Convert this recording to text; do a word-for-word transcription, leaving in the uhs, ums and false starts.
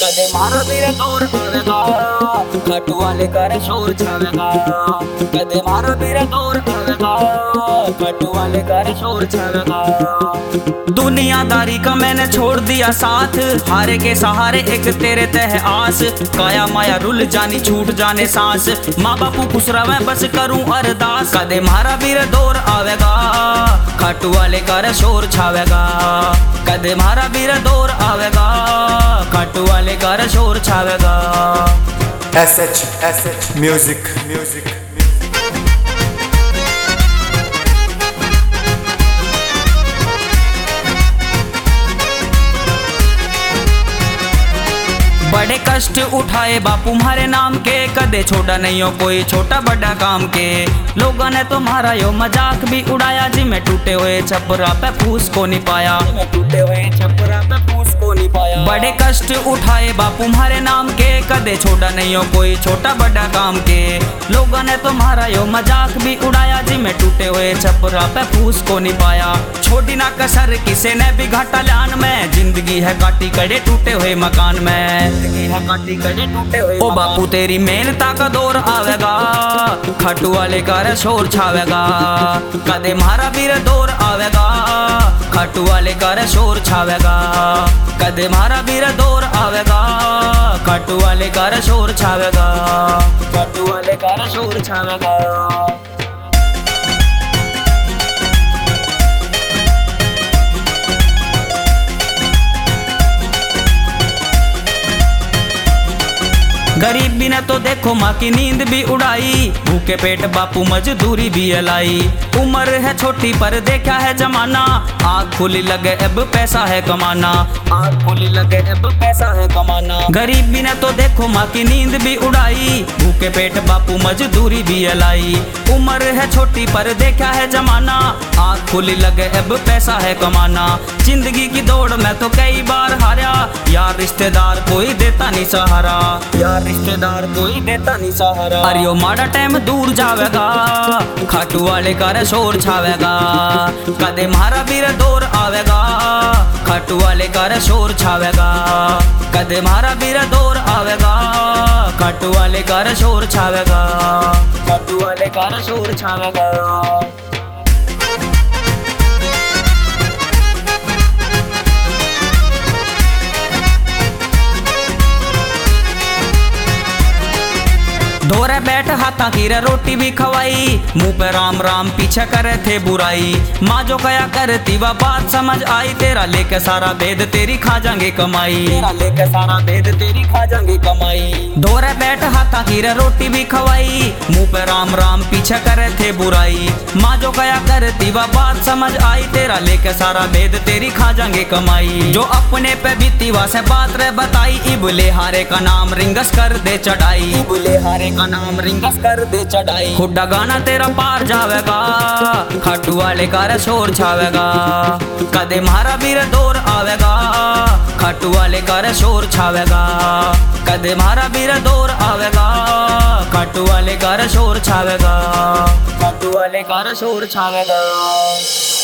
कदे मारा मेरे दौर आवेगा, खाटू वाले कर शोर छावेगा। कदे मारा मेरे दौर आवेगा, खाटू वाले कर शोर छावेगा। दुनियादारी का मैंने छोड़ दिया साथ, हारे के सहारे एक तेरे तह आस। काया माया रुल जानी छूट जाने सांस, माँ बापू खुश रहे बस करूं अरदास। कदे मारा वीर दौर आवेगा, खाटू वाले कर शोर छावेगा। कदे मारा वीर दौर आवेगा, खाटू वाले कर शोर छावेगा। S H S H music music बड़े कष्ट उठाए बापू म्हारे नाम के, कदे छोटा नहीं हो कोई छोटा बड़ा काम के। लोगों ने तुम्हारा यो मजाक भी उड़ाया, जी मैं टूटे हुए छपरा पे फूस को नहीं पाया। टूटे हुए छपरा पे फूस को नहीं पाया। बड़े कष्ट उठाए बापू म्हारे नाम के, कदे छोटा नहीं हो कोई छोटा बड़ा काम के। लोगों ने तुम्हारा यो मजाक भी उड़ाया, जी मैं टूटे हुए छपरा पे फूस को नहीं पाया। छोटी ना कसर किसे ने भी घाटा लान में, जिंदगी है काटी कड़े टूटे हुए मकान में। ओ बापू तेरी मेहनता का दौर आवेगा, खाटू वाले कर शोर छावेगा। कदे मारा वीर दौर आवेगा, खाटू वाले कर शोर छावेगा। कदे मारा वीर दौर आवेगा, खाटू वाले कर शोर छावेगा। खाटू वाले कर शोर छावेगा। गरीबी ने तो देखो माँ की नींद भी उड़ाई, भूखे पेट बापू मजदूरी भी अलाई। उम्र है छोटी पर देखा है जमाना, आग खुली लगे अब पैसा है कमाना। आग खुली लगे अब पैसा है कमाना। गरीबी ने तो देखो माँ की नींद भी उड़ाई, भूखे पेट बापू मजदूरी भी अलाई। उम्र है छोटी पर देखा है जमाना, आग खुली लगे अब पैसा है कमाना। जिंदगी की दौड़ में तो कई बार हारा, यार रिश्तेदार कोई देता नहीं सहारा। यार रिश्तेदार कोई देता नहीं सहारा। अरे ओ माड़ा टाइम दूर जावेगा, खाटू वाले कर शोर छावेगा। कदे मारा वीर दौर आवेगा, खाटू वाले कर शोर छावेगा। कदे मारा वीर दौर आवेगा, खाटू वाले कर शोर छावेगा। खाटू वाले कर शोर छावेगा। धोरे बैठ हाथा की रोटी भी खवाई, मुंह पे राम राम पीछे करे थे बुराई। माँ जो कया करती वह बात समझ आई, तेरा लेके सारा भेद तेरी खा जाएंगे कमाई। तेरा लेके सारा भेद तेरी खा जाएंगे कमाई। धोरे बैठ हाथा की रोटी भी खवाई, मुंह पे राम राम पीछे करे थे बुराई। माँ जो कया करती वह बात समझ आई, तेरा लेके सारा भेद तेरी खा जाएंगे कमाई। जो अपने पे बीती वह से बात रे बताई, इबले हारे का नाम रिंगस कर दे चढ़ाई। इबले हारे का नाम रिंगस कर दे चढ़ाई। खुड्डा गाना तेरा पार जावेगा, खाटू वाले कर शोर छावेगा। कदे मारा वीर दौर आवेगा, खाटू वाले कर शोर छावेगा। कदे मारा वीर दौर आवेगा, खाटू वाले कर शोर छावेगा। खाटू वाले कर शोर छावेगा।